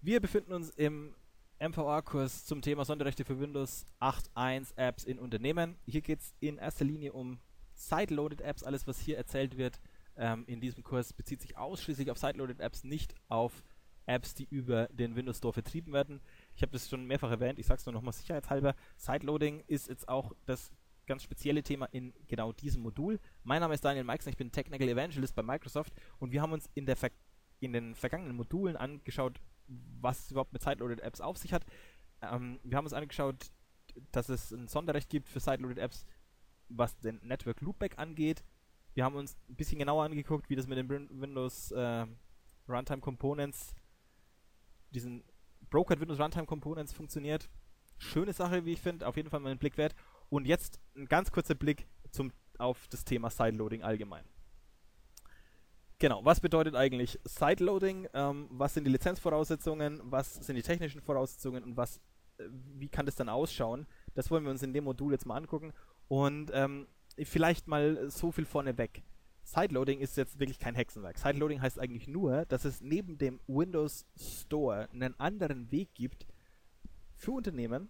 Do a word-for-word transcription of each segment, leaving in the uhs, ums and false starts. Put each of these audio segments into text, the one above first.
Wir befinden uns im M V A-Kurs zum Thema Sonderrechte für Windows acht Punkt eins Apps in Unternehmen. Hier geht es in erster Linie um Side-Loaded Apps. Alles, was hier erzählt wird ähm, in diesem Kurs, bezieht sich ausschließlich auf Side-Loaded Apps, nicht auf Apps, die über den Windows Store vertrieben werden. Ich habe das schon mehrfach erwähnt, ich sage es nur nochmal sicherheitshalber. Side-Loading ist jetzt auch das ganz spezielle Thema in genau diesem Modul. Mein Name ist Daniel Meixner, ich bin Technical Evangelist bei Microsoft und wir haben uns in, der Ver- in den vergangenen Modulen angeschaut, was es überhaupt mit Side-Loaded Apps auf sich hat. Ähm, wir haben uns angeschaut, dass es ein Sonderrecht gibt für Side-Loaded Apps, was den Network Loopback angeht. Wir haben uns ein bisschen genauer angeguckt, wie das mit den Windows äh, Runtime Components, diesen Brokered Windows Runtime Components funktioniert. Schöne Sache, wie ich finde, auf jeden Fall mal einen Blick wert. Und jetzt ein ganz kurzer Blick zum, auf das Thema Sideloading allgemein. Genau, was bedeutet eigentlich Sideloading? Ähm, was sind die Lizenzvoraussetzungen? Was sind die technischen Voraussetzungen? Und was, äh, wie kann das dann ausschauen? Das wollen wir uns in dem Modul jetzt mal angucken. Und ähm, vielleicht mal so viel vorneweg. Sideloading ist jetzt wirklich kein Hexenwerk. Sideloading heißt eigentlich nur, dass es neben dem Windows Store einen anderen Weg gibt, für Unternehmen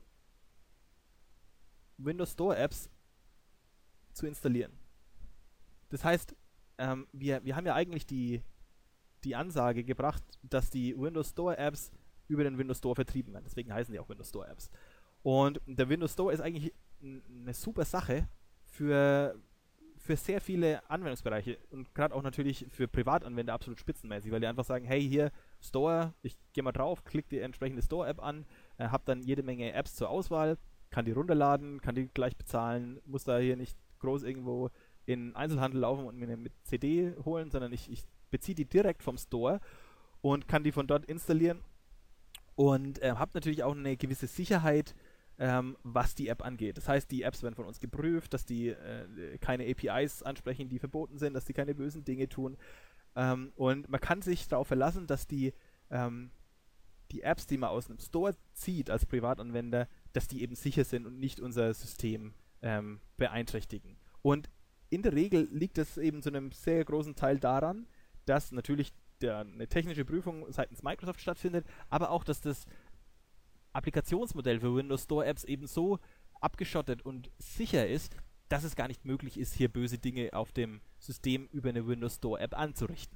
Windows Store Apps zu installieren. Das heißt, ähm, wir, wir haben ja eigentlich die, die Ansage gebracht, dass die Windows Store Apps über den Windows Store vertrieben werden. Deswegen heißen die auch Windows Store Apps. Und der Windows Store ist eigentlich eine super Sache für, für sehr viele Anwendungsbereiche und gerade auch natürlich für Privatanwender absolut spitzenmäßig, weil die einfach sagen, hey, hier Store, ich gehe mal drauf, klicke die entsprechende Store-App an, äh, habe dann jede Menge Apps zur Auswahl, kann die runterladen, kann die gleich bezahlen, muss da hier nicht groß irgendwo in Einzelhandel laufen und mir eine mit C D holen, sondern ich, ich beziehe die direkt vom Store und kann die von dort installieren und äh, habe natürlich auch eine gewisse Sicherheit, ähm, was die App angeht. Das heißt, die Apps werden von uns geprüft, dass die äh, keine A P Is ansprechen, die verboten sind, dass die keine bösen Dinge tun. Ähm, und man kann sich darauf verlassen, dass die, ähm, die Apps, die man aus einem Store zieht als Privatanwender, dass die eben sicher sind und nicht unser System ähm, beeinträchtigen. Und in der Regel liegt es eben zu einem sehr großen Teil daran, dass natürlich der, eine technische Prüfung seitens Microsoft stattfindet, aber auch, dass das Applikationsmodell für Windows Store Apps eben so abgeschottet und sicher ist, dass es gar nicht möglich ist, hier böse Dinge auf dem System über eine Windows Store App anzurichten.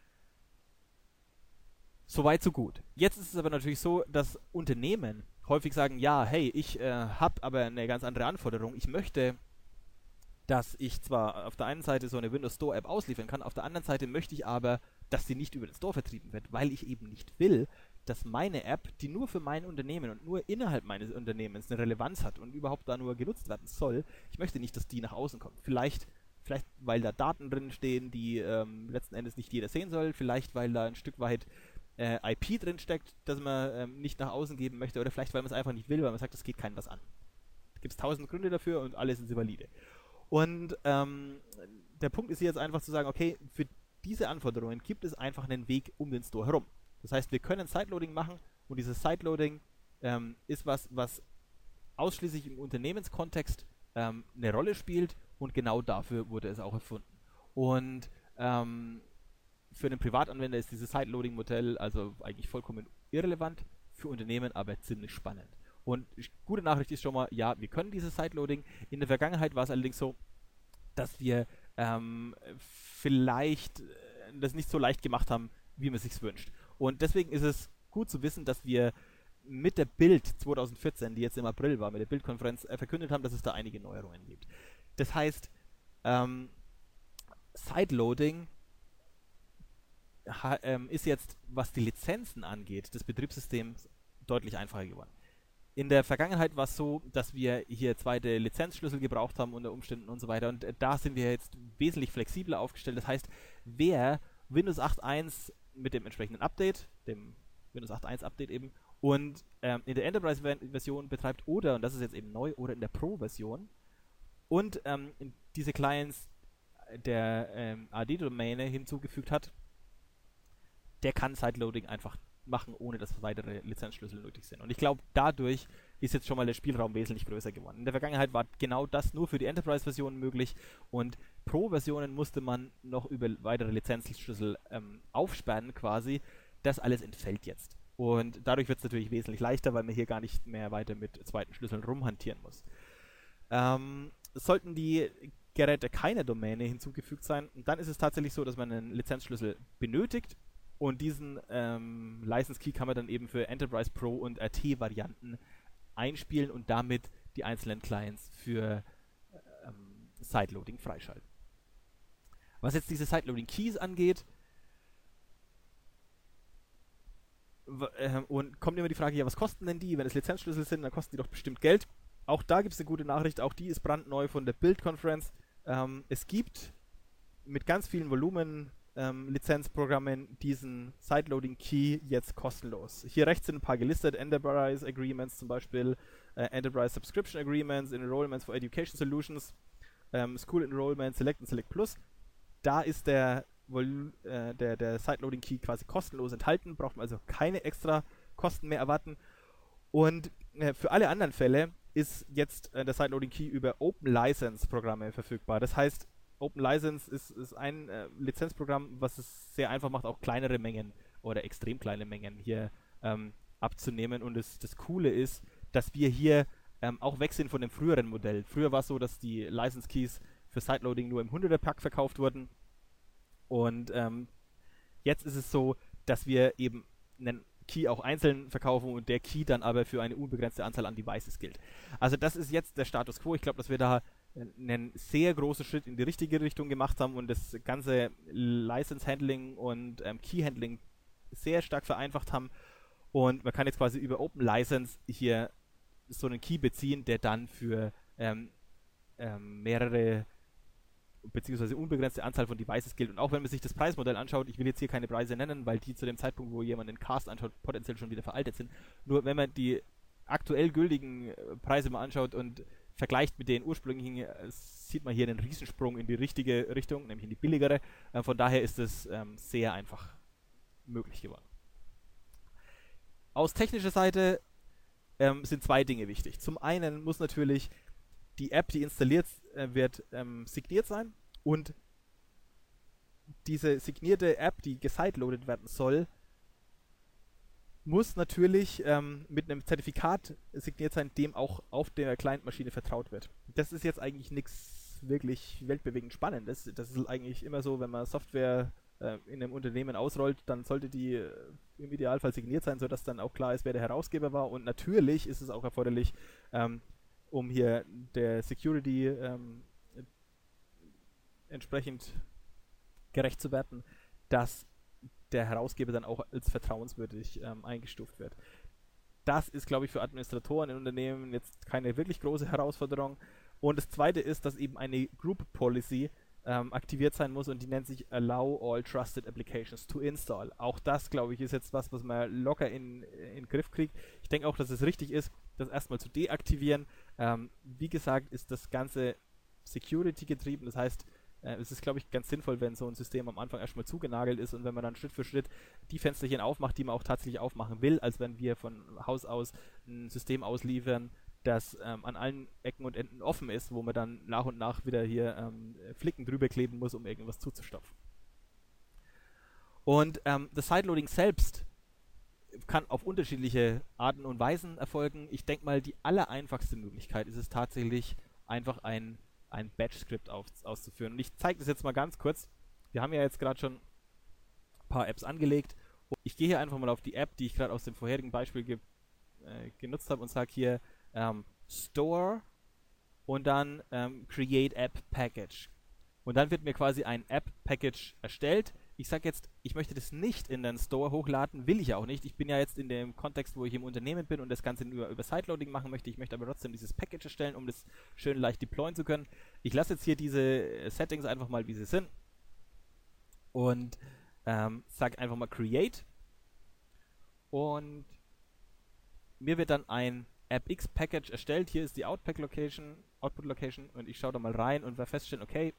Soweit, so gut. Jetzt ist es aber natürlich so, dass Unternehmen häufig sagen, ja, hey, ich äh, habe aber eine ganz andere Anforderung. Ich möchte, dass ich zwar auf der einen Seite so eine Windows Store App ausliefern kann, auf der anderen Seite möchte ich aber, dass sie nicht über den Store vertrieben wird, weil ich eben nicht will, dass meine App, die nur für mein Unternehmen und nur innerhalb meines Unternehmens eine Relevanz hat und überhaupt da nur genutzt werden soll, ich möchte nicht, dass die nach außen kommt. Vielleicht, vielleicht weil da Daten drin stehen, die ähm, letzten Endes nicht jeder sehen soll, vielleicht weil da ein Stück weit äh, I P drin steckt, das man ähm, nicht nach außen geben möchte, oder vielleicht weil man es einfach nicht will, weil man sagt, das geht keinem was an. Da gibt es tausend Gründe dafür und alle sind sie valide. Und ähm, der Punkt ist hier jetzt einfach zu sagen, okay, für diese Anforderungen gibt es einfach einen Weg um den Store herum. Das heißt, wir können Sideloading machen und dieses Sideloading ähm, ist was, was ausschließlich im Unternehmenskontext ähm, eine Rolle spielt und genau dafür wurde es auch erfunden. Und ähm, für einen Privatanwender ist dieses Sideloading-Modell also eigentlich vollkommen irrelevant, für Unternehmen aber ziemlich spannend. Und gute Nachricht ist schon mal, ja, wir können dieses Sideloading. In der Vergangenheit war es allerdings so, dass wir ähm, vielleicht das nicht so leicht gemacht haben, wie man es sich wünscht. Und deswegen ist es gut zu wissen, dass wir mit der Bild zwanzig vierzehn, die jetzt im April war, mit der Bild-Konferenz, äh, verkündet haben, dass es da einige Neuerungen gibt. Das heißt, ähm, Sideloading ha, ähm, ist jetzt, was die Lizenzen angeht, des Betriebssystems deutlich einfacher geworden. In der Vergangenheit war es so, dass wir hier zweite Lizenzschlüssel gebraucht haben unter Umständen und so weiter. Und äh, da sind wir jetzt wesentlich flexibler aufgestellt. Das heißt, wer Windows acht Punkt eins mit dem entsprechenden Update, dem Windows acht Punkt eins Update eben, und ähm, in der Enterprise-Version betreibt oder, und das ist jetzt eben neu, oder in der Pro-Version und ähm, diese Clients der ähm, A D-Domäne hinzugefügt hat, der kann Sideloading einfach machen, ohne dass weitere Lizenzschlüssel nötig sind. Und ich glaube, dadurch ist jetzt schon mal der Spielraum wesentlich größer geworden. In der Vergangenheit war genau das nur für die Enterprise-Version möglich und Pro-Versionen musste man noch über weitere Lizenzschlüssel ähm, aufsperren quasi. Das alles entfällt jetzt. Und dadurch wird es natürlich wesentlich leichter, weil man hier gar nicht mehr weiter mit zweiten Schlüsseln rumhantieren muss. Ähm, sollten die Geräte keine Domäne hinzugefügt sein, dann ist es tatsächlich so, dass man einen Lizenzschlüssel benötigt und diesen ähm, License Key kann man dann eben für Enterprise Pro und R T-Varianten einspielen und damit die einzelnen Clients für ähm, Sideloading freischalten. Was jetzt diese Sideloading Keys angeht, und kommt immer die Frage, ja, was kosten denn die? Wenn es Lizenzschlüssel sind, dann kosten die doch bestimmt Geld. Auch da gibt es eine gute Nachricht, auch die ist brandneu von der Build-Conference. Ähm, es gibt mit ganz vielen Volumen-Lizenzprogrammen ähm, diesen Sideloading-Key jetzt kostenlos. Hier rechts sind ein paar gelistet, Enterprise Agreements zum Beispiel, äh, Enterprise Subscription Agreements, Enrollments for Education Solutions, ähm, School Enrollment, Select und Select Plus. Da ist der Der, der, der Sideloading-Key quasi kostenlos enthalten, braucht man also keine extra Kosten mehr erwarten. Und äh, für alle anderen Fälle ist jetzt äh, der Sideloading-Key über Open-License-Programme verfügbar. Das heißt, Open-License ist, ist ein äh, Lizenzprogramm, was es sehr einfach macht, auch kleinere Mengen oder extrem kleine Mengen hier ähm, abzunehmen. Und das, das Coole ist, dass wir hier ähm, auch weg sind von dem früheren Modell. Früher war es so, dass die License-Keys für Sideloading nur im hunderter-Pack verkauft wurden. Und ähm, jetzt ist es so, dass wir eben einen Key auch einzeln verkaufen und der Key dann aber für eine unbegrenzte Anzahl an Devices gilt. Also das ist jetzt der Status Quo. Ich glaube, dass wir da einen sehr großen Schritt in die richtige Richtung gemacht haben und das ganze License-Handling und ähm, Key-Handling sehr stark vereinfacht haben. Und man kann jetzt quasi über Open License hier so einen Key beziehen, der dann für ähm, ähm, mehrere beziehungsweise unbegrenzte Anzahl von Devices gilt. Und auch wenn man sich das Preismodell anschaut, ich will jetzt hier keine Preise nennen, weil die zu dem Zeitpunkt, wo jemand den Cast anschaut, potenziell schon wieder veraltet sind. Nur wenn man die aktuell gültigen Preise mal anschaut und vergleicht mit den ursprünglichen, sieht man hier einen Riesensprung in die richtige Richtung, nämlich in die billigere. Von daher ist es ähm, sehr einfach möglich geworden. Aus technischer Seite ähm, sind zwei Dinge wichtig. Zum einen muss natürlich die App, die installiert äh, wird, ähm, signiert sein und diese signierte App, die gesideloadet werden soll, muss natürlich ähm, mit einem Zertifikat signiert sein, dem auch auf der Client-Maschine vertraut wird. Das ist jetzt eigentlich nichts wirklich weltbewegend Spannendes. Das ist eigentlich immer so, wenn man Software äh, in einem Unternehmen ausrollt, dann sollte die äh, im Idealfall signiert sein, sodass dann auch klar ist, wer der Herausgeber war. Und natürlich ist es auch erforderlich, ähm, um hier der Security ähm, entsprechend gerecht zu werden, dass der Herausgeber dann auch als vertrauenswürdig ähm, eingestuft wird. Das ist, glaube ich, für Administratoren in Unternehmen jetzt keine wirklich große Herausforderung. Und das Zweite ist, dass eben eine Group Policy ähm, aktiviert sein muss und die nennt sich Allow All Trusted Applications to Install. Auch das, glaube ich, ist jetzt was, was man locker in, in den Griff kriegt. Ich denke auch, dass es richtig ist, das erstmal zu deaktivieren. Ähm, wie gesagt, ist das Ganze Security getrieben. Das heißt, äh, es ist, glaube ich, ganz sinnvoll, wenn so ein System am Anfang erstmal zugenagelt ist und wenn man dann Schritt für Schritt die Fensterchen aufmacht, die man auch tatsächlich aufmachen will, als wenn wir von Haus aus ein System ausliefern, das ähm, an allen Ecken und Enden offen ist, wo man dann nach und nach wieder hier ähm, Flicken drüber kleben muss, um irgendwas zuzustopfen. Und ähm, das Sideloading selbst kann auf unterschiedliche Arten und Weisen erfolgen. Ich denke mal, die allereinfachste Möglichkeit ist es tatsächlich, einfach ein, ein Batch-Skript auszuführen. Und ich zeige das jetzt mal ganz kurz. Wir haben ja jetzt gerade schon ein paar Apps angelegt. Und ich gehe hier einfach mal auf die App, die ich gerade aus dem vorherigen Beispiel ge äh, genutzt habe und sage hier ähm, Store und dann ähm, Create App Package. Und dann wird mir quasi ein App-Package erstellt. Ich sage jetzt, ich möchte das nicht in den Store hochladen, will ich ja auch nicht. Ich bin ja jetzt in dem Kontext, wo ich im Unternehmen bin und das Ganze nur über Sideloading machen möchte. Ich möchte aber trotzdem dieses Package erstellen, um das schön leicht deployen zu können. Ich lasse jetzt hier diese Settings einfach mal, wie sie sind und ähm, sage einfach mal Create und mir wird dann ein AppX-Package erstellt. Hier ist die Output-Location Output-Location und ich schaue da mal rein und werde feststellen, okay,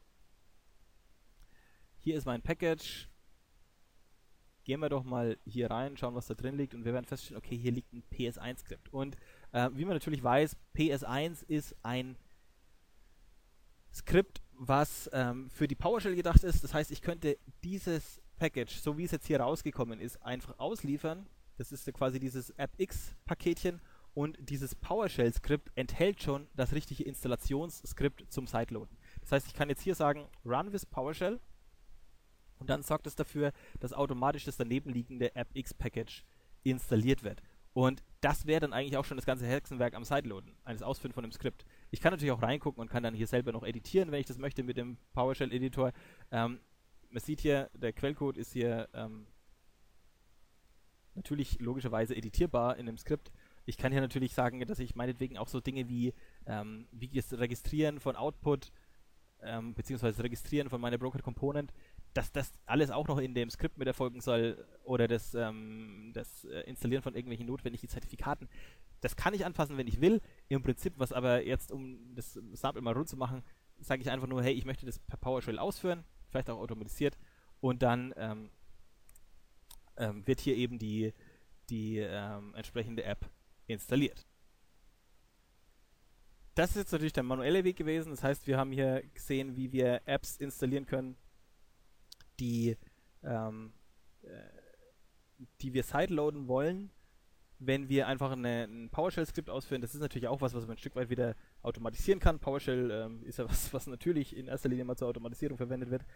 hier ist mein Package. Gehen wir doch mal hier rein, schauen, was da drin liegt und wir werden feststellen, okay, hier liegt ein P S eins Skript. Und äh, wie man natürlich weiß, P S eins ist ein Skript, was ähm, für die PowerShell gedacht ist. Das heißt, ich könnte dieses Package, so wie es jetzt hier rausgekommen ist, einfach ausliefern. Das ist quasi dieses AppX-Paketchen und dieses PowerShell-Skript enthält schon das richtige Installationsskript zum Sideloaden. Das heißt, ich kann jetzt hier sagen, run with PowerShell und dann sorgt es dafür, dass automatisch das daneben liegende AppX-Package installiert wird. Und das wäre dann eigentlich auch schon das ganze Hexenwerk am Sideloaden, eines Ausführen von dem Skript. Ich kann natürlich auch reingucken und kann dann hier selber noch editieren, wenn ich das möchte mit dem PowerShell-Editor. Ähm, man sieht hier, der Quellcode ist hier ähm, natürlich logischerweise editierbar in dem Skript. Ich kann hier natürlich sagen, dass ich meinetwegen auch so Dinge wie, ähm, wie das Registrieren von Output ähm, beziehungsweise Registrieren von meiner Brokered Component, dass das alles auch noch in dem Skript mit erfolgen soll oder das, ähm, das äh, Installieren von irgendwelchen notwendigen Zertifikaten. Das kann ich anpassen, wenn ich will. Im Prinzip, was aber jetzt, um das Sample mal rund zu machen, sage ich einfach nur, hey, ich möchte das per PowerShell ausführen, vielleicht auch automatisiert und dann ähm, ähm, wird hier eben die, die ähm, entsprechende App installiert. Das ist jetzt natürlich der manuelle Weg gewesen. Das heißt, wir haben hier gesehen, wie wir Apps installieren können, die, ähm, äh, die wir sideloaden wollen, wenn wir einfach eine, ein PowerShell-Skript ausführen. Das ist natürlich auch was, was man ein Stück weit wieder automatisieren kann. PowerShell ähm, ist ja was, was natürlich in erster Linie mal zur Automatisierung verwendet wird.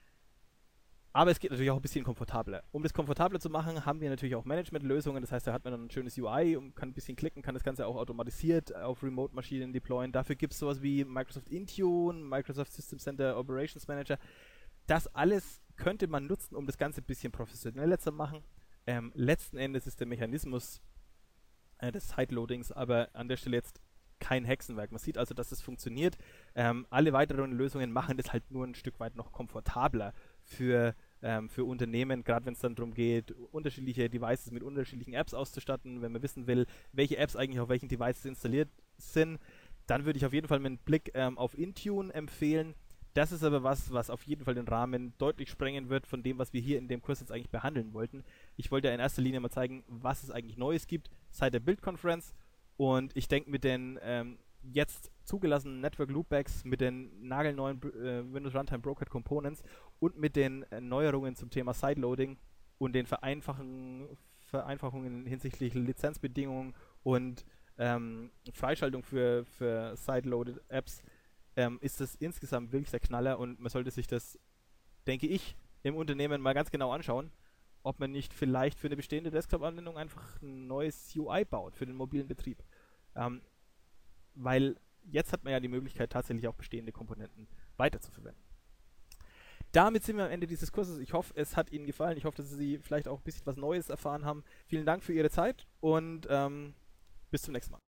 Aber es geht natürlich auch ein bisschen komfortabler. Um das komfortabler zu machen, haben wir natürlich auch Management-Lösungen. Das heißt, da hat man dann ein schönes U I und kann ein bisschen klicken, kann das Ganze auch automatisiert auf Remote-Maschinen deployen. Dafür gibt es sowas wie Microsoft Intune, Microsoft System Center Operations Manager. Das alles könnte man nutzen, um das Ganze ein bisschen professioneller zu machen. Ähm, letzten Endes ist der Mechanismus äh, des Sideloadings aber an der Stelle jetzt kein Hexenwerk. Man sieht also, dass es funktioniert. Ähm, alle weiteren Lösungen machen das halt nur ein Stück weit noch komfortabler für, ähm, für Unternehmen, gerade wenn es dann darum geht, unterschiedliche Devices mit unterschiedlichen Apps auszustatten. Wenn man wissen will, welche Apps eigentlich auf welchen Devices installiert sind, dann würde ich auf jeden Fall einen Blick ähm, auf Intune empfehlen. Das ist aber was, was auf jeden Fall den Rahmen deutlich sprengen wird von dem, was wir hier in dem Kurs jetzt eigentlich behandeln wollten. Ich wollte ja in erster Linie mal zeigen, was es eigentlich Neues gibt seit der Build-Conference. Und ich denke, mit den ähm, jetzt zugelassenen Network Loopbacks, mit den nagelneuen äh, Windows Runtime Brokered Components und mit den äh, Neuerungen zum Thema Sideloading und den Vereinfachen, Vereinfachungen hinsichtlich Lizenzbedingungen und ähm, Freischaltung für, für Sideloaded Apps, ähm, ist das insgesamt wirklich der Knaller und man sollte sich das, denke ich, im Unternehmen mal ganz genau anschauen, ob man nicht vielleicht für eine bestehende Desktop-Anwendung einfach ein neues U I baut für den mobilen Betrieb. Ähm, weil jetzt hat man ja die Möglichkeit, tatsächlich auch bestehende Komponenten weiterzuverwenden. Damit sind wir am Ende dieses Kurses. Ich hoffe, es hat Ihnen gefallen. Ich hoffe, dass Sie vielleicht auch ein bisschen was Neues erfahren haben. Vielen Dank für Ihre Zeit und ähm, bis zum nächsten Mal.